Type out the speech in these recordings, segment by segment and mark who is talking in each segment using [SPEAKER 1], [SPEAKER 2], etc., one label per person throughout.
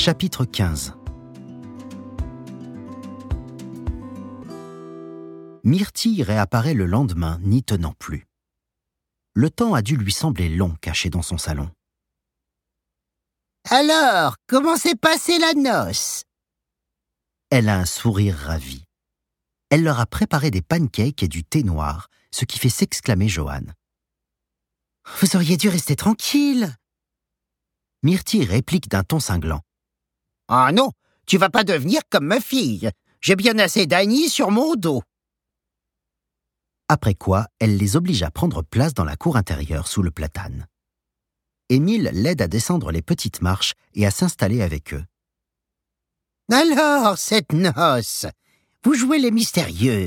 [SPEAKER 1] Chapitre 15. Myrtille réapparaît le lendemain, n'y tenant plus. Le temps a dû lui sembler long caché dans son salon.
[SPEAKER 2] « Alors, comment s'est passée la noce ?»
[SPEAKER 1] Elle a un sourire ravi. Elle leur a préparé des pancakes et du thé noir, ce qui fait s'exclamer Johan.
[SPEAKER 2] « Vous auriez dû rester tranquille !»
[SPEAKER 1] Myrtille réplique d'un ton cinglant.
[SPEAKER 2] « Ah non, tu vas pas devenir comme ma fille. J'ai bien assez d'Annie sur mon dos. »
[SPEAKER 1] Après quoi, elle les oblige à prendre place dans la cour intérieure sous le platane. Émile l'aide à descendre les petites marches et à s'installer avec eux.
[SPEAKER 2] « Alors, cette noce, vous jouez les mystérieux. » »«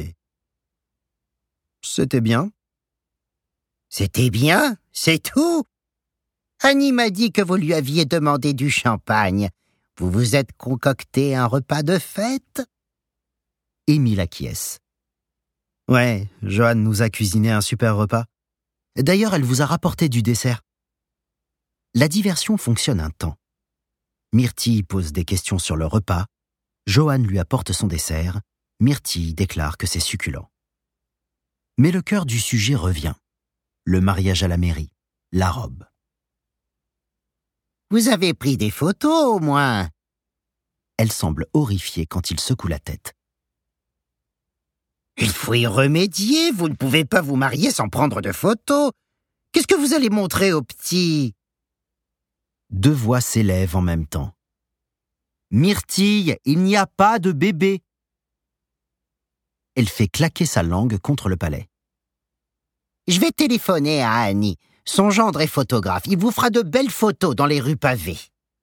[SPEAKER 1] C'était bien. »«
[SPEAKER 2] C'était bien, c'est tout. Annie m'a dit que vous lui aviez demandé du champagne. Vous vous êtes concocté un repas de fête ?»
[SPEAKER 1] Émile acquiesce. « Ouais, Johan nous a cuisiné un super repas. D'ailleurs, elle vous a rapporté du dessert. » La diversion fonctionne un temps. Myrtille pose des questions sur le repas, Johan lui apporte son dessert, Myrtille déclare que c'est succulent. Mais le cœur du sujet revient. Le mariage à la mairie, la robe.
[SPEAKER 2] « Vous avez pris des photos au moins ?»
[SPEAKER 1] Elle semble horrifiée quand il secoue la tête.
[SPEAKER 2] « Il faut y remédier, vous ne pouvez pas vous marier sans prendre de photos. Qu'est-ce que vous allez montrer aux petits ?»
[SPEAKER 1] Deux voix s'élèvent en même temps. « Myrtille, il n'y a pas de bébé !» Elle fait claquer sa langue contre le palais.
[SPEAKER 2] « Je vais téléphoner à Annie. Son gendre est photographe. Il vous fera de belles photos dans les rues pavées. »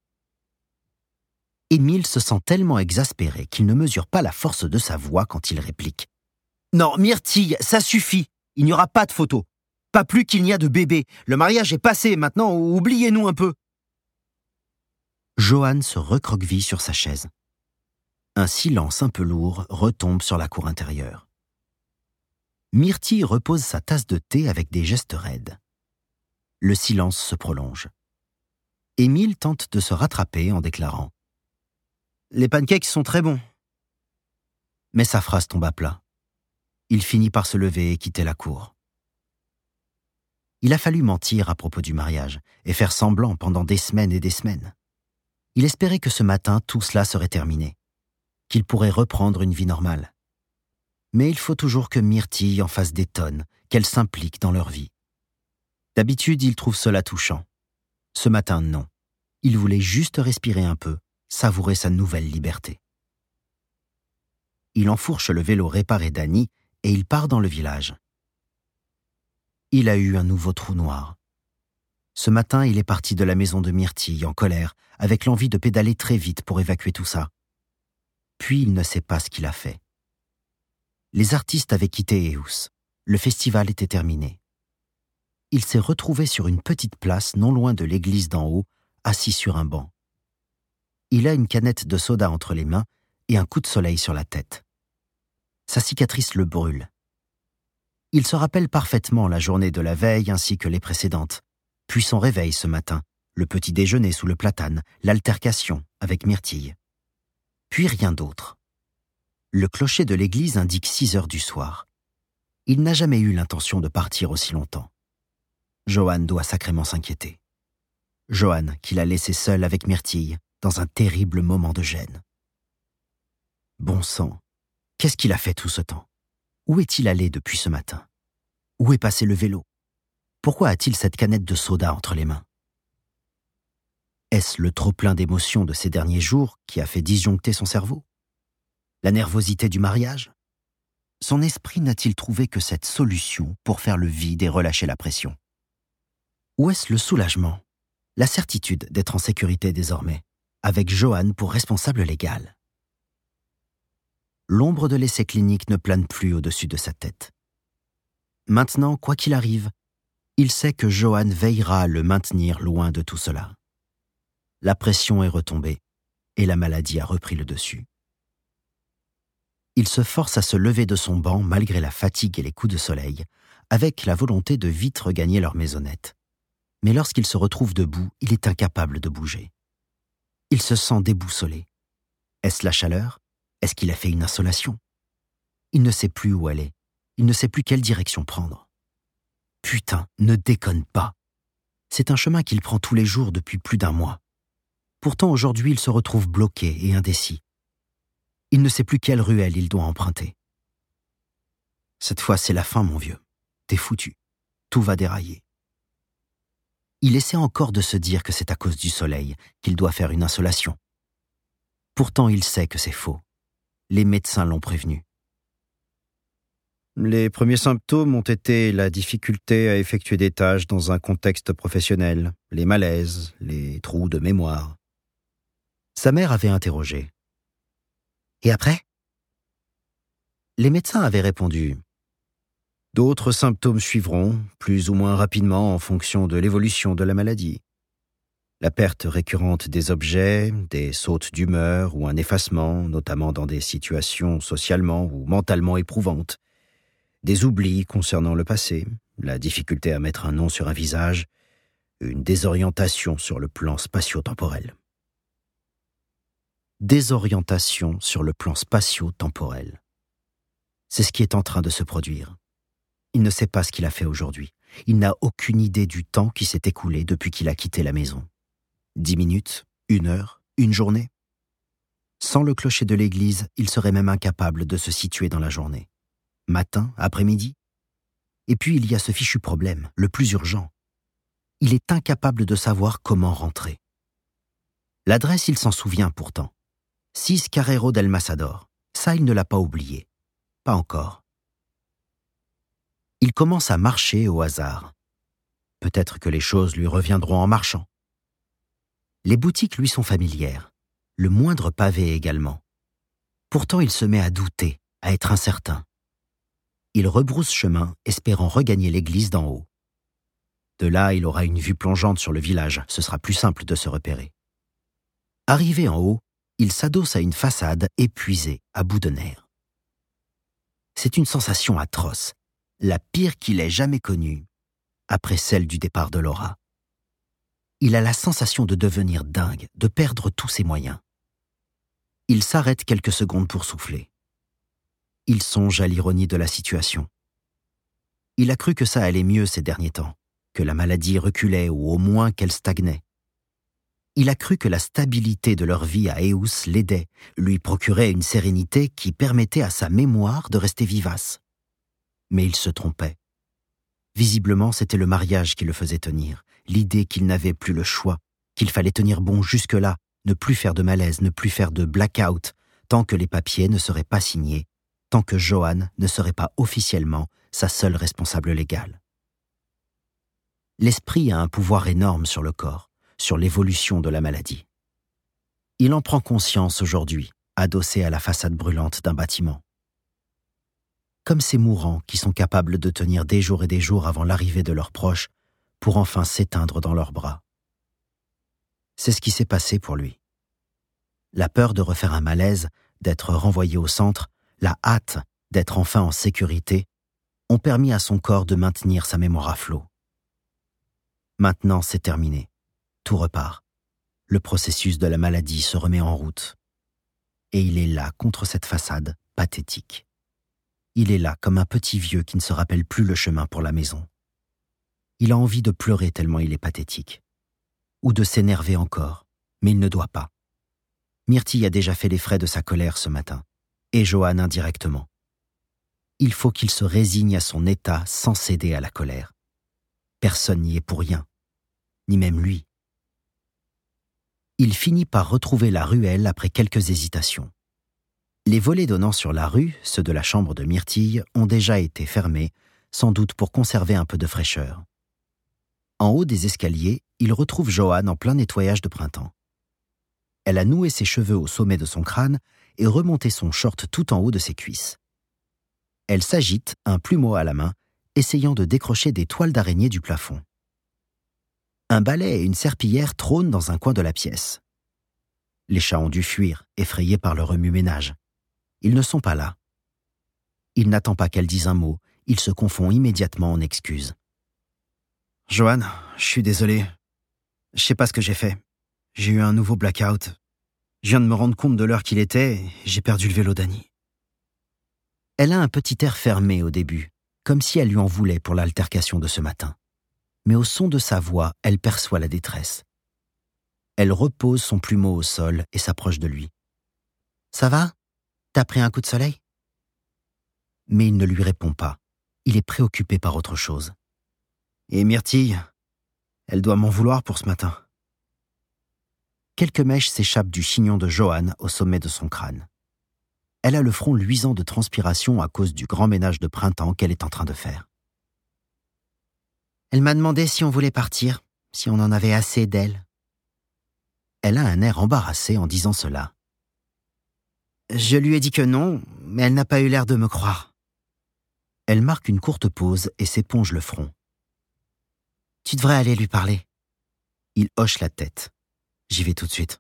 [SPEAKER 1] Émile se sent tellement exaspéré qu'il ne mesure pas la force de sa voix quand il réplique. « Non, Myrtille, ça suffit. Il n'y aura pas de photos. Pas plus qu'il n'y a de bébé. Le mariage est passé, maintenant, oubliez-nous un peu. » Johan se recroqueville sur sa chaise. Un silence un peu lourd retombe sur la cour intérieure. Myrtille repose sa tasse de thé avec des gestes raides. Le silence se prolonge. Émile tente de se rattraper en déclarant « Les pancakes sont très bons. » Mais sa phrase tombe à plat. Il finit par se lever et quitter la cour. Il a fallu mentir à propos du mariage et faire semblant pendant des semaines et des semaines. Il espérait que ce matin, tout cela serait terminé, qu'il pourrait reprendre une vie normale. Mais il faut toujours que Myrtille en fasse des tonnes, qu'elle s'implique dans leur vie. D'habitude, il trouve cela touchant. Ce matin, non. Il voulait juste respirer un peu, savourer sa nouvelle liberté. Il enfourche le vélo réparé d'Annie et il part dans le village. Il a eu un nouveau trou noir. Ce matin, il est parti de la maison de Myrtille, en colère, avec l'envie de pédaler très vite pour évacuer tout ça. Puis il ne sait pas ce qu'il a fait. Les artistes avaient quitté Eus. Le festival était terminé. Il s'est retrouvé sur une petite place non loin de l'église d'en haut, assis sur un banc. Il a une canette de soda entre les mains et un coup de soleil sur la tête. Sa cicatrice le brûle. Il se rappelle parfaitement la journée de la veille ainsi que les précédentes, puis son réveil ce matin, le petit déjeuner sous le platane, l'altercation avec Myrtille. Puis rien d'autre. Le clocher de l'église indique 6 heures du soir. Il n'a jamais eu l'intention de partir aussi longtemps. Johan doit sacrément s'inquiéter. Johan qui l'a laissé seul avec Myrtille dans un terrible moment de gêne. Bon sang, qu'est-ce qu'il a fait tout ce temps? Où est-il allé depuis ce matin? Où est passé le vélo? Pourquoi a-t-il cette canette de soda entre les mains? Est-ce le trop-plein d'émotions de ces derniers jours qui a fait disjoncter son cerveau? La nervosité du mariage? Son esprit n'a-t-il trouvé que cette solution pour faire le vide et relâcher la pression? Ou est-ce le soulagement, la certitude d'être en sécurité désormais, avec Johan pour responsable légal? L'ombre de l'essai clinique ne plane plus au-dessus de sa tête. Maintenant, quoi qu'il arrive, il sait que Johan veillera à le maintenir loin de tout cela. La pression est retombée et la maladie a repris le dessus. Il se force à se lever de son banc malgré la fatigue et les coups de soleil, avec la volonté de vite regagner leur maisonnette. Mais lorsqu'il se retrouve debout, il est incapable de bouger. Il se sent déboussolé. Est-ce la chaleur? Est-ce qu'il a fait une insolation? Il ne sait plus où aller. Il ne sait plus quelle direction prendre. Putain, ne déconne pas. C'est un chemin qu'il prend tous les jours depuis plus d'un mois. Pourtant, aujourd'hui, il se retrouve bloqué et indécis. Il ne sait plus quelle ruelle il doit emprunter. Cette fois, c'est la fin, mon vieux. T'es foutu. Tout va dérailler. Il essaie encore de se dire que c'est à cause du soleil, qu'il doit faire une insolation. Pourtant, il sait que c'est faux. Les médecins l'ont prévenu. Les premiers symptômes ont été la difficulté à effectuer des tâches dans un contexte professionnel, les malaises, les trous de mémoire. Sa mère avait interrogé. Et après? Les médecins avaient répondu. D'autres symptômes suivront, plus ou moins rapidement en fonction de l'évolution de la maladie. La perte récurrente des objets, des sautes d'humeur ou un effacement, notamment dans des situations socialement ou mentalement éprouvantes. Des oublis concernant le passé, la difficulté à mettre un nom sur un visage, une désorientation sur le plan spatio-temporel. Désorientation sur le plan spatio-temporel. C'est ce qui est en train de se produire. Il ne sait pas ce qu'il a fait aujourd'hui. Il n'a aucune idée du temps qui s'est écoulé depuis qu'il a quitté la maison. 10 minutes, 1 heure, une journée. Sans le clocher de l'église, il serait même incapable de se situer dans la journée. Matin, après-midi. Et puis il y a ce fichu problème, le plus urgent. Il est incapable de savoir comment rentrer. L'adresse, il s'en souvient pourtant. 6 Carrero del Masador. Ça, il ne l'a pas oublié. Pas encore. Il commence à marcher au hasard. Peut-être que les choses lui reviendront en marchant. Les boutiques lui sont familières. Le moindre pavé également. Pourtant, il se met à douter, à être incertain. Il rebrousse chemin, espérant regagner l'église d'en haut. De là, il aura une vue plongeante sur le village. Ce sera plus simple de se repérer. Arrivé en haut, il s'adosse à une façade épuisée, à bout de nerfs. C'est une sensation atroce, la pire qu'il ait jamais connue, après celle du départ de Laura. Il a la sensation de devenir dingue, de perdre tous ses moyens. Il s'arrête quelques secondes pour souffler. Il songe à l'ironie de la situation. Il a cru que ça allait mieux ces derniers temps, que la maladie reculait ou au moins qu'elle stagnait. Il a cru que la stabilité de leur vie à Eus l'aidait, lui procurait une sérénité qui permettait à sa mémoire de rester vivace. Mais il se trompait. Visiblement, c'était le mariage qui le faisait tenir, l'idée qu'il n'avait plus le choix, qu'il fallait tenir bon jusque-là, ne plus faire de malaise, ne plus faire de blackout, tant que les papiers ne seraient pas signés, tant que Johan ne serait pas officiellement sa seule responsable légale. L'esprit a un pouvoir énorme sur le corps, sur l'évolution de la maladie. Il en prend conscience aujourd'hui, adossé à la façade brûlante d'un bâtiment. Comme ces mourants qui sont capables de tenir des jours et des jours avant l'arrivée de leurs proches pour enfin s'éteindre dans leurs bras. C'est ce qui s'est passé pour lui. La peur de refaire un malaise, d'être renvoyé au centre, la hâte d'être enfin en sécurité, ont permis à son corps de maintenir sa mémoire à flot. Maintenant, c'est terminé. Tout repart. Le processus de la maladie se remet en route. Et il est là, contre cette façade, pathétique. Il est là, comme un petit vieux qui ne se rappelle plus le chemin pour la maison. Il a envie de pleurer tellement il est pathétique. Ou de s'énerver encore, mais il ne doit pas. Myrtille a déjà fait les frais de sa colère ce matin, et Johan indirectement. Il faut qu'il se résigne à son état sans céder à la colère. Personne n'y est pour rien, ni même lui. Il finit par retrouver la ruelle après quelques hésitations. Les volets donnant sur la rue, ceux de la chambre de Myrtille, ont déjà été fermés, sans doute pour conserver un peu de fraîcheur. En haut des escaliers, il retrouve Johan en plein nettoyage de printemps. Elle a noué ses cheveux au sommet de son crâne et remonté son short tout en haut de ses cuisses. Elle s'agite, un plumeau à la main, essayant de décrocher des toiles d'araignée du plafond. Un balai et une serpillière trônent dans un coin de la pièce. Les chats ont dû fuir, effrayés par le remue-ménage. Ils ne sont pas là. Il n'attend pas qu'elle dise un mot, il se confond immédiatement en excuses. « Johan, je suis désolé. Je sais pas ce que j'ai fait. j'ai eu un nouveau blackout. Je viens de me rendre compte de l'heure qu'il était et j'ai perdu le vélo d'Annie. » Elle a un petit air fermé au début, comme si elle lui en voulait pour l'altercation de ce matin. Mais au son de sa voix, elle perçoit la détresse. Elle repose son plumeau au sol et s'approche de lui. « Ça va ? T'as pris un coup de soleil ?» Mais il ne lui répond pas. Il est préoccupé par autre chose. « Et Myrtille, elle doit m'en vouloir pour ce matin. » Quelques mèches s'échappent du chignon de Johan au sommet de son crâne. Elle a le front luisant de transpiration à cause du grand ménage de printemps qu'elle est en train de faire. Elle m'a demandé si on voulait partir, si on en avait assez d'elle. Elle a un air embarrassé en disant cela. Je lui ai dit que non, mais elle n'a pas eu l'air de me croire. Elle marque une courte pause et s'éponge le front. Tu devrais aller lui parler. Il hoche la tête. J'y vais tout de suite.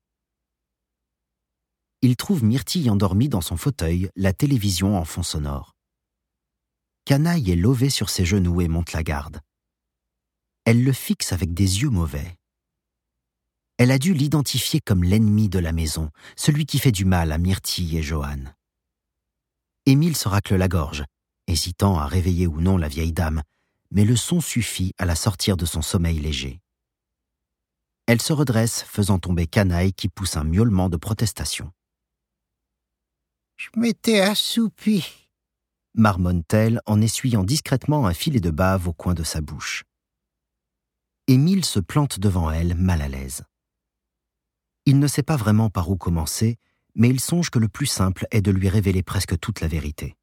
[SPEAKER 1] Il trouve Myrtille endormie dans son fauteuil, la télévision en fond sonore. Canaille est lové sur ses genoux et monte la garde. Elle le fixe avec des yeux mauvais. Elle a dû l'identifier comme l'ennemi de la maison, celui qui fait du mal à Myrtille et Johan. Émile se racle la gorge, hésitant à réveiller ou non la vieille dame, mais le son suffit à la sortir de son sommeil léger. Elle se redresse, faisant tomber Canaille qui pousse un miaulement de protestation.
[SPEAKER 2] « Je m'étais assoupie, »
[SPEAKER 1] marmonne-t-elle en essuyant discrètement un filet de bave au coin de sa bouche. Émile se plante devant elle, mal à l'aise. Il ne sait pas vraiment par où commencer, mais il songe que le plus simple est de lui révéler presque toute la vérité.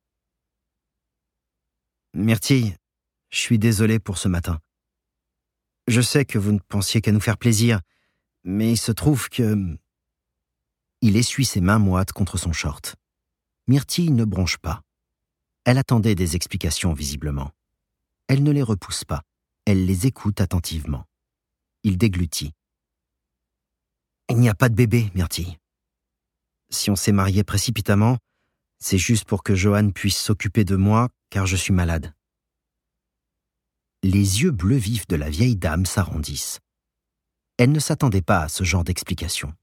[SPEAKER 1] « Myrtille, je suis désolé pour ce matin. Je sais que vous ne pensiez qu'à nous faire plaisir, mais il se trouve que... » Il essuie ses mains moites contre son short. Myrtille ne bronche pas. Elle attendait des explications visiblement. Elle ne les repousse pas. Elle les écoute attentivement. Il déglutit. « Il n'y a pas de bébé, Myrtille. Si on s'est mariés précipitamment, c'est juste pour que Johan puisse s'occuper de moi, car je suis malade. » Les yeux bleus vifs de la vieille dame s'arrondissent. Elle ne s'attendait pas à ce genre d'explication.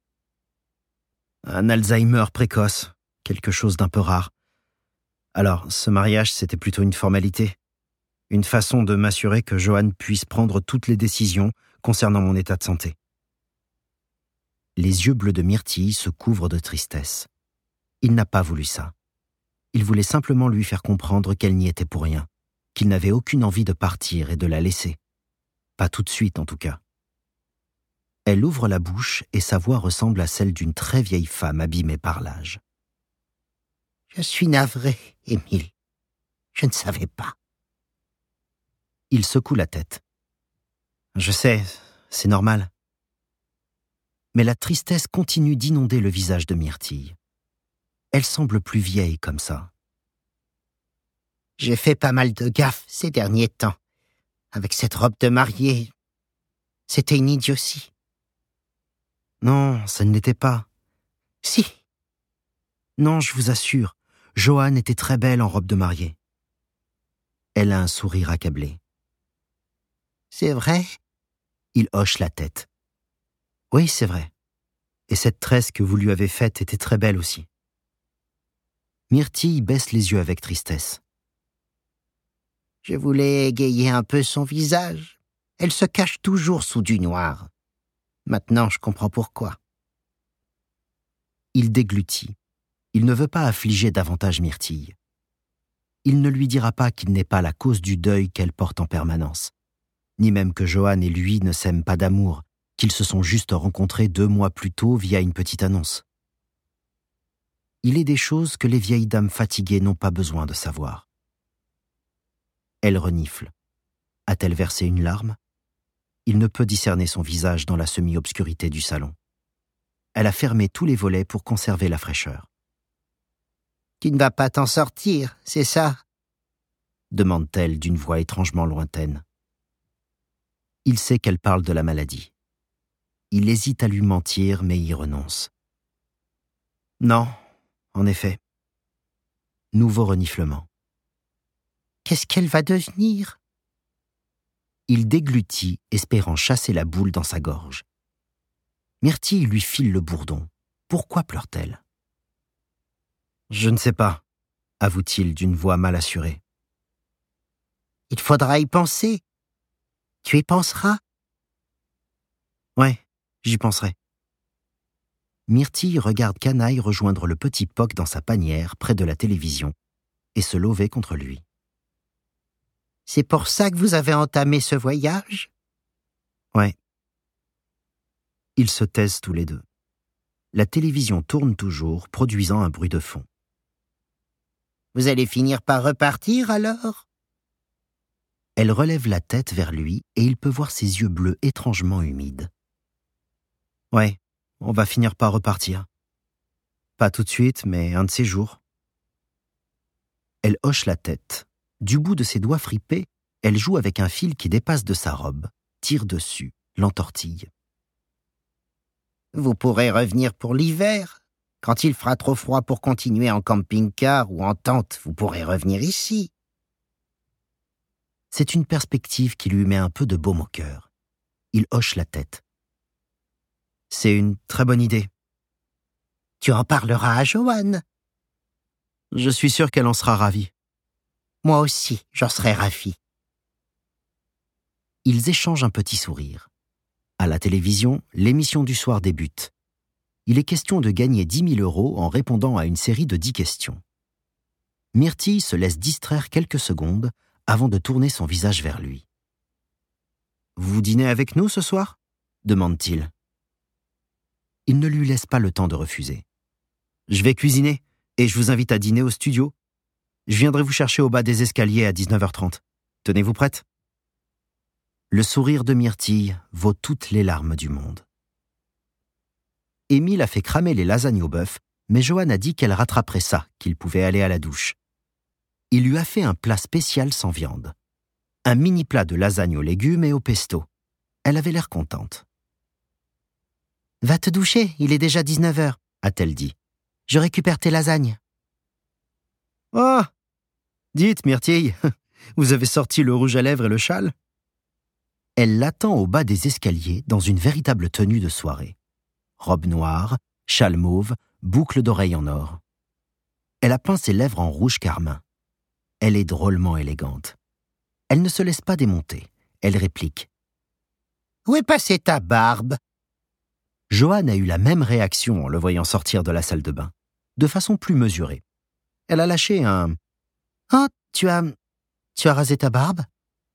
[SPEAKER 1] Un Alzheimer précoce, quelque chose d'un peu rare. Alors, ce mariage, c'était plutôt une formalité. Une façon de m'assurer que Johan puisse prendre toutes les décisions concernant mon état de santé. Les yeux bleus de Myrtille se couvrent de tristesse. Il n'a pas voulu ça. Il voulait simplement lui faire comprendre qu'elle n'y était pour rien, qu'il n'avait aucune envie de partir et de la laisser. Pas tout de suite, en tout cas. Elle ouvre la bouche et sa voix ressemble à celle d'une très vieille femme abîmée par l'âge.
[SPEAKER 2] « Je suis navré, Émile. Je ne savais pas. »
[SPEAKER 1] Il secoue la tête. « Je sais, c'est normal. » Mais la tristesse continue d'inonder le visage de Myrtille. Elle semble plus vieille comme ça.
[SPEAKER 2] « J'ai fait pas mal de gaffes ces derniers temps. Avec cette robe de mariée, c'était une idiotie. »
[SPEAKER 1] Non, ça ne l'était pas.
[SPEAKER 2] Si.
[SPEAKER 1] Non, je vous assure, Johan était très belle en robe de mariée. Elle a un sourire accablé.
[SPEAKER 2] C'est vrai ?
[SPEAKER 1] Il hoche la tête. Oui, c'est vrai. Et cette tresse que vous lui avez faite était très belle aussi. Myrtille baisse les yeux avec tristesse.
[SPEAKER 2] Je voulais égayer un peu son visage. Elle se cache toujours sous du noir. Maintenant, je comprends pourquoi.
[SPEAKER 1] Il déglutit. Il ne veut pas affliger davantage Myrtille. Il ne lui dira pas qu'il n'est pas la cause du deuil qu'elle porte en permanence, ni même que Johan et lui ne s'aiment pas d'amour, qu'ils se sont juste rencontrés 2 mois plus tôt via une petite annonce. Il est des choses que les vieilles dames fatiguées n'ont pas besoin de savoir. Elle renifle. A-t-elle versé une larme ? Il ne peut discerner son visage dans la semi-obscurité du salon. Elle a fermé tous les volets pour conserver la fraîcheur.
[SPEAKER 2] « Tu ne vas pas t'en sortir, c'est ça ?»
[SPEAKER 1] demande-t-elle d'une voix étrangement lointaine. Il sait qu'elle parle de la maladie. Il hésite à lui mentir, mais y renonce. « Non, en effet. » Nouveau reniflement.
[SPEAKER 2] « Qu'est-ce qu'elle va devenir ?»
[SPEAKER 1] Il déglutit, espérant chasser la boule dans sa gorge. Myrtille lui file le bourdon. Pourquoi pleure-t-elle ? Je ne sais pas, avoue-t-il d'une voix mal assurée.
[SPEAKER 2] Il faudra y penser. Tu y penseras ?
[SPEAKER 1] Ouais, j'y penserai. Myrtille regarde Canaille rejoindre le petit Poc dans sa panière près de la télévision et se lever contre lui.
[SPEAKER 2] C'est pour ça que vous avez entamé ce voyage ?
[SPEAKER 1] Ouais. Ils se taisent tous les deux. La télévision tourne toujours, produisant un bruit de fond.
[SPEAKER 2] Vous allez finir par repartir alors ?
[SPEAKER 1] Elle relève la tête vers lui et il peut voir ses yeux bleus étrangement humides. Ouais, on va finir par repartir. Pas tout de suite, mais un de ces jours. Elle hoche la tête. Du bout de ses doigts fripés, elle joue avec un fil qui dépasse de sa robe, tire dessus, l'entortille.
[SPEAKER 2] Vous pourrez revenir pour l'hiver. Quand il fera trop froid pour continuer en camping-car ou en tente, vous pourrez revenir ici.
[SPEAKER 1] C'est une perspective qui lui met un peu de baume au cœur. Il hoche la tête. C'est une très bonne idée.
[SPEAKER 2] Tu en parleras à Joanne.
[SPEAKER 1] Je suis sûr qu'elle en sera ravie.
[SPEAKER 2] Moi aussi, j'en serai ravi.
[SPEAKER 1] Ils échangent un petit sourire. À la télévision, l'émission du soir débute. Il est question de gagner 10 000 € en répondant à une série de 10 questions. Myrtille se laisse distraire quelques secondes avant de tourner son visage vers lui. « Vous dînez avec nous ce soir ?» demande-t-il. Il ne lui laisse pas le temps de refuser. « Je vais cuisiner et je vous invite à dîner au studio. Je viendrai vous chercher au bas des escaliers à 19h30. Tenez-vous prête ?» Le sourire de Myrtille vaut toutes les larmes du monde. Émile a fait cramer les lasagnes au bœuf, mais Joanne a dit qu'elle rattraperait ça, qu'il pouvait aller à la douche. Il lui a fait un plat spécial sans viande. Un mini plat de lasagne aux légumes et au pesto. Elle avait l'air contente.
[SPEAKER 2] « Va te doucher, il est déjà 19h, a-t-elle dit. Je récupère tes lasagnes. »«
[SPEAKER 1] Oh ! Dites, Myrtille, vous avez sorti le rouge à lèvres et le châle ?» Elle l'attend au bas des escaliers dans une véritable tenue de soirée. Robe noire, châle mauve, boucle d'oreilles en or. Elle a peint ses lèvres en rouge carmin. Elle est drôlement élégante. Elle ne se laisse pas démonter. Elle réplique.
[SPEAKER 2] « Où est passée ta barbe ?»
[SPEAKER 1] Joanne a eu la même réaction en le voyant sortir de la salle de bain, de façon plus mesurée. Elle a lâché un «
[SPEAKER 2] Oh, tu as rasé ta barbe ?»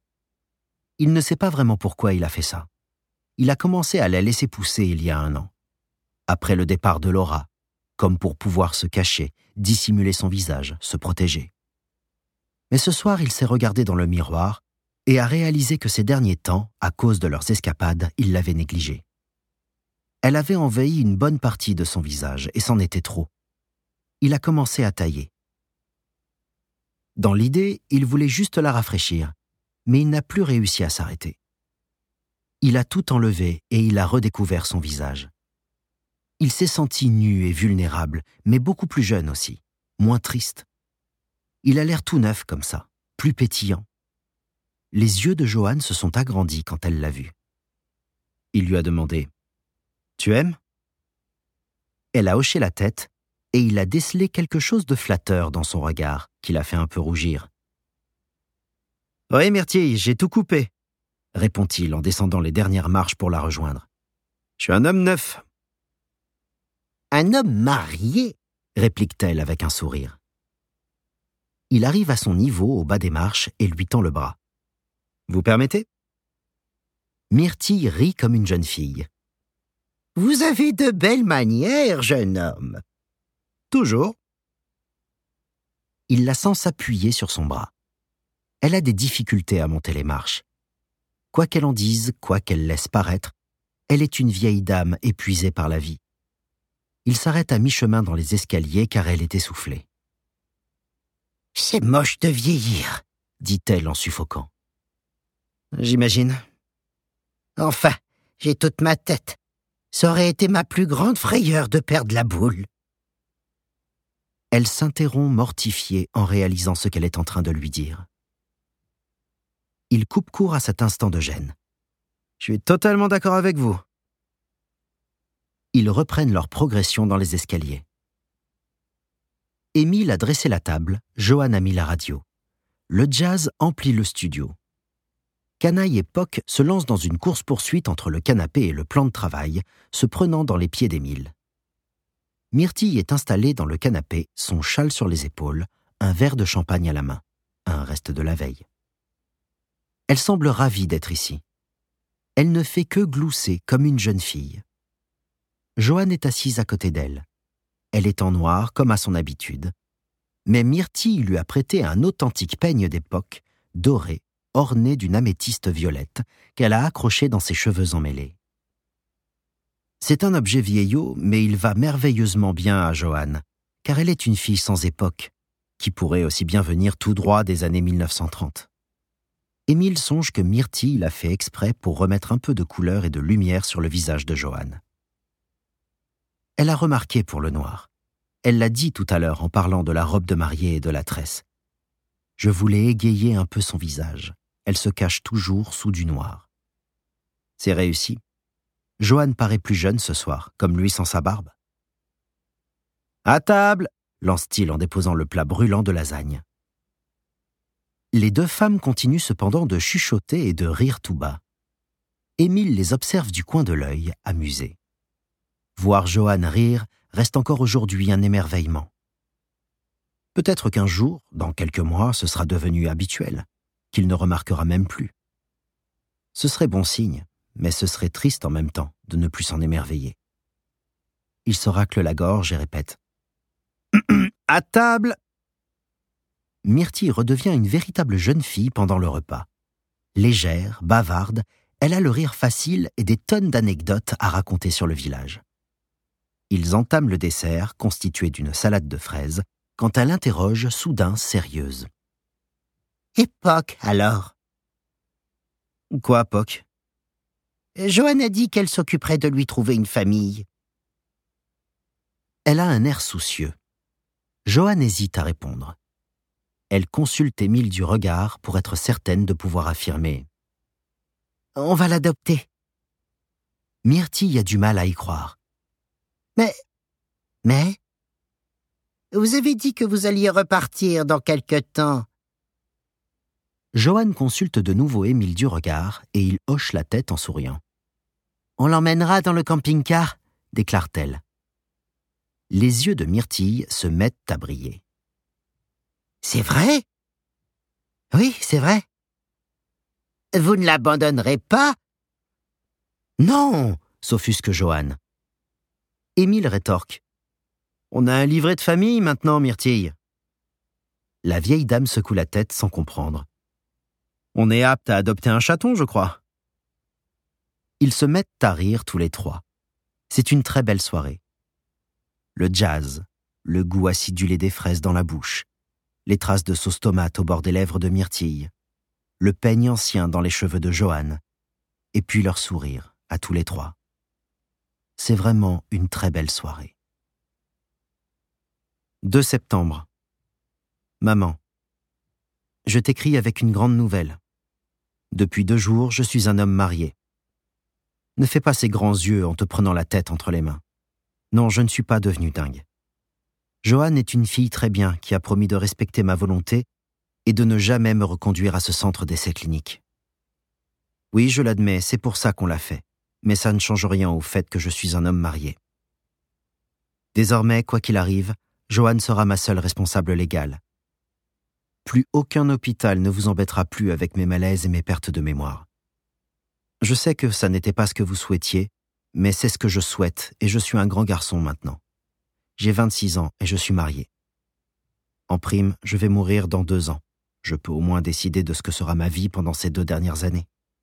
[SPEAKER 1] Il ne sait pas vraiment pourquoi il a fait ça. Il a commencé à la laisser pousser il y a 1 an. Après le départ de Laura, comme pour pouvoir se cacher, dissimuler son visage, se protéger. Mais ce soir, il s'est regardé dans le miroir et a réalisé que ces derniers temps, à cause de leurs escapades, il l'avait négligée. Elle avait envahi une bonne partie de son visage et c'en était trop. Il a commencé à tailler. Dans l'idée, il voulait juste la rafraîchir, mais il n'a plus réussi à s'arrêter. Il a tout enlevé et il a redécouvert son visage. Il s'est senti nu et vulnérable, mais beaucoup plus jeune aussi, moins triste. Il a l'air tout neuf comme ça, plus pétillant. Les yeux de Joanne se sont agrandis quand elle l'a vu. Il lui a demandé « Tu aimes ?» Elle a hoché la tête et il a décelé quelque chose de flatteur dans son regard qui l'a fait un peu rougir. « Oui, Myrtille, j'ai tout coupé, » répond-il en descendant les dernières marches pour la rejoindre. « Je suis un homme neuf. »«
[SPEAKER 2] Un homme marié ?»
[SPEAKER 1] réplique-t-elle avec un sourire. Il arrive à son niveau au bas des marches et lui tend le bras. « Vous permettez ?» Myrtille rit comme une jeune fille.
[SPEAKER 2] « Vous avez de belles manières, jeune homme. »
[SPEAKER 1] « Toujours. » Il la sent s'appuyer sur son bras. Elle a des difficultés à monter les marches. Quoi qu'elle en dise, quoi qu'elle laisse paraître, elle est une vieille dame épuisée par la vie. Il s'arrête à mi-chemin dans les escaliers car elle est essoufflée.
[SPEAKER 2] « C'est moche de vieillir, »
[SPEAKER 1] dit-elle en suffoquant. « J'imagine. »
[SPEAKER 2] « Enfin, j'ai toute ma tête. Ça aurait été ma plus grande frayeur de perdre la boule. »
[SPEAKER 1] Elle s'interrompt mortifiée en réalisant ce qu'elle est en train de lui dire. Il coupe court à cet instant de gêne. « Je suis totalement d'accord avec vous. » Ils reprennent leur progression dans les escaliers. Émile a dressé la table, Johan a mis la radio. Le jazz emplit le studio. Canaille et Poc se lancent dans une course-poursuite entre le canapé et le plan de travail, se prenant dans les pieds d'Émile. Myrtille est installée dans le canapé, son châle sur les épaules, un verre de champagne à la main, un reste de la veille. Elle semble ravie d'être ici. Elle ne fait que glousser comme une jeune fille. Johan est assise à côté d'elle. Elle est en noir comme à son habitude, mais Myrtille lui a prêté un authentique peigne d'époque, doré, orné d'une améthyste violette, qu'elle a accroché dans ses cheveux emmêlés. C'est un objet vieillot, mais il va merveilleusement bien à Johan, car elle est une fille sans époque, qui pourrait aussi bien venir tout droit des années 1930. Émile songe que Myrtille l'a fait exprès pour remettre un peu de couleur et de lumière sur le visage de Johan. Elle a remarqué pour le noir. Elle l'a dit tout à l'heure en parlant de la robe de mariée et de la tresse. Je voulais égayer un peu son visage. Elle se cache toujours sous du noir. C'est réussi. Johan paraît plus jeune ce soir, comme lui sans sa barbe. « À table !» lance-t-il en déposant le plat brûlant de lasagne. Les deux femmes continuent cependant de chuchoter et de rire tout bas. Émile les observe du coin de l'œil, amusé. Voir Johan rire reste encore aujourd'hui un émerveillement. Peut-être qu'un jour, dans quelques mois, ce sera devenu habituel, qu'il ne remarquera même plus. Ce serait bon signe, mais ce serait triste en même temps de ne plus s'en émerveiller. Il se racle la gorge et répète « À table !» Myrtille redevient une véritable jeune fille pendant le repas. Légère, bavarde, elle a le rire facile et des tonnes d'anecdotes à raconter sur le village. Ils entament le dessert, constitué d'une salade de fraises, quand elle interroge, soudain sérieuse.
[SPEAKER 2] « Et Poc, alors ?»
[SPEAKER 1] « Quoi, Poc ?»
[SPEAKER 2] Johan a dit qu'elle s'occuperait de lui trouver une famille.
[SPEAKER 1] Elle a un air soucieux. Johan hésite à répondre. Elle consulte Émile du regard pour être certaine de pouvoir affirmer « On va l'adopter. » Myrtille a du mal à y croire.
[SPEAKER 2] Mais, vous avez dit que vous alliez repartir dans quelque temps.
[SPEAKER 1] Johan consulte de nouveau Émile du regard et il hoche la tête en souriant. « On l'emmènera dans le camping-car » déclare-t-elle. Les yeux de Myrtille se mettent à briller.
[SPEAKER 2] « C'est vrai ? Oui, c'est vrai. Vous ne l'abandonnerez pas ? »
[SPEAKER 1] « Non !» s'offusque Johan. Émile rétorque. « On a un livret de famille maintenant, Myrtille. » La vieille dame secoue la tête sans comprendre. « On est apte à adopter un chaton, je crois. » Ils se mettent à rire tous les trois. C'est une très belle soirée. Le jazz, le goût acidulé des fraises dans la bouche, les traces de sauce tomate au bord des lèvres de Myrtille, le peigne ancien dans les cheveux de Johan, et puis leur sourire à tous les trois. C'est vraiment une très belle soirée. 2 septembre. Maman, je t'écris avec une grande nouvelle. Depuis 2 jours, je suis un homme marié. Ne fais pas ces grands yeux en te prenant la tête entre les mains. Non, je ne suis pas devenu dingue. Johan est une fille très bien qui a promis de respecter ma volonté et de ne jamais me reconduire à ce centre d'essai clinique. Oui, je l'admets, c'est pour ça qu'on l'a fait. Mais ça ne change rien au fait que je suis un homme marié. Désormais, quoi qu'il arrive, Johan sera ma seule responsable légale. Plus aucun hôpital ne vous embêtera plus avec mes malaises et mes pertes de mémoire. Je sais que ça n'était pas ce que vous souhaitiez, mais c'est ce que je souhaite et je suis un grand garçon maintenant. J'ai 26 ans et je suis marié. En prime, je vais mourir dans 2 ans. Je peux au moins décider de ce que sera ma vie pendant ces 2 dernières années.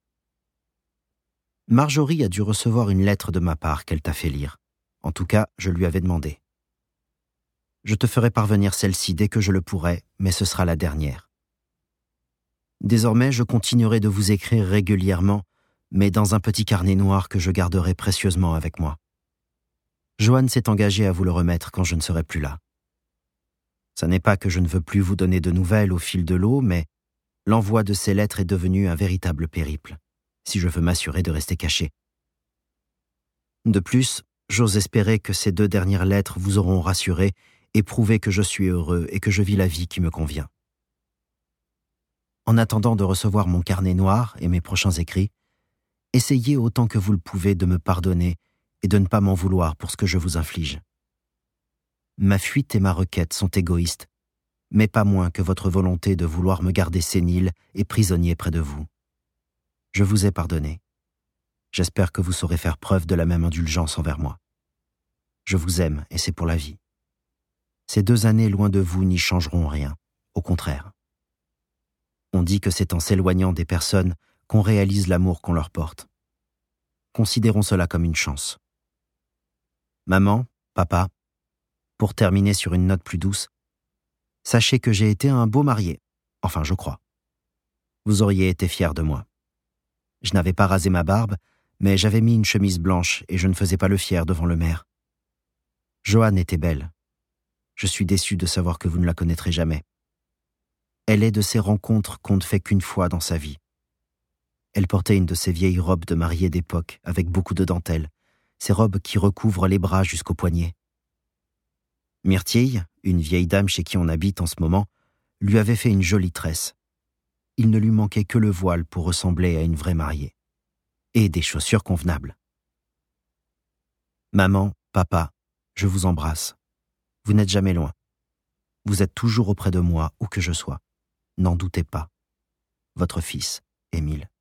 [SPEAKER 1] Marjorie a dû recevoir une lettre de ma part qu'elle t'a fait lire. En tout cas, je lui avais demandé. Je te ferai parvenir celle-ci dès que je le pourrai, mais ce sera la dernière. Désormais, je continuerai de vous écrire régulièrement, mais dans un petit carnet noir que je garderai précieusement avec moi. Johan s'est engagé à vous le remettre quand je ne serai plus là. Ça n'est pas que je ne veux plus vous donner de nouvelles au fil de l'eau, mais l'envoi de ces lettres est devenu un véritable périple, si je veux m'assurer de rester caché. De plus, J'ose espérer que ces 2 dernières lettres vous auront rassuré et prouvé que je suis heureux et que je vis la vie qui me convient. En attendant de recevoir mon carnet noir et mes prochains écrits, essayez autant que vous le pouvez de me pardonner et de ne pas m'en vouloir pour ce que je vous inflige. Ma fuite et ma requête sont égoïstes, mais pas moins que votre volonté de vouloir me garder sénile et prisonnier près de vous. Je vous ai pardonné. J'espère que vous saurez faire preuve de la même indulgence envers moi. Je vous aime et c'est pour la vie. Ces 2 années loin de vous n'y changeront rien, au contraire. On dit que c'est en s'éloignant des personnes qu'on réalise l'amour qu'on leur porte. Considérons cela comme une chance. Maman, papa, pour terminer sur une note plus douce, sachez que j'ai été un beau marié, enfin je crois. Vous auriez été fiers de moi. Je n'avais pas rasé ma barbe, mais j'avais mis une chemise blanche et je ne faisais pas le fier devant le maire. Joanne était belle. Je suis déçu de savoir que vous ne la connaîtrez jamais. Elle est de ces rencontres qu'on ne fait qu'une fois dans sa vie. Elle portait une de ces vieilles robes de mariée d'époque, avec beaucoup de dentelle, ces robes qui recouvrent les bras jusqu'aux poignets. Myrtille, une vieille dame chez qui on habite en ce moment, lui avait fait une jolie tresse. Il ne lui manquait que le voile pour ressembler à une vraie mariée. Et des chaussures convenables. Maman, papa, je vous embrasse. Vous n'êtes jamais loin. Vous êtes toujours auprès de moi, où que je sois. N'en doutez pas. Votre fils, Émile.